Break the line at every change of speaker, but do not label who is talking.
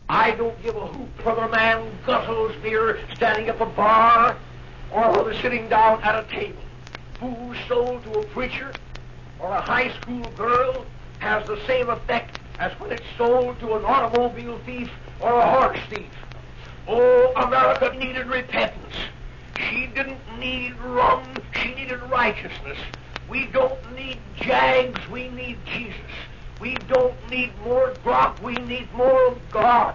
I don't give a hoot whether a man guzzles beer standing at the bar or whether sitting down at a table. Food sold to a preacher or a high school girl has the same effect as when it's sold to an automobile thief or a horse thief. Oh, America needed repentance. She didn't need rum, she needed righteousness. We don't need jags, we need Jesus. We don't need more grog, we need more of God.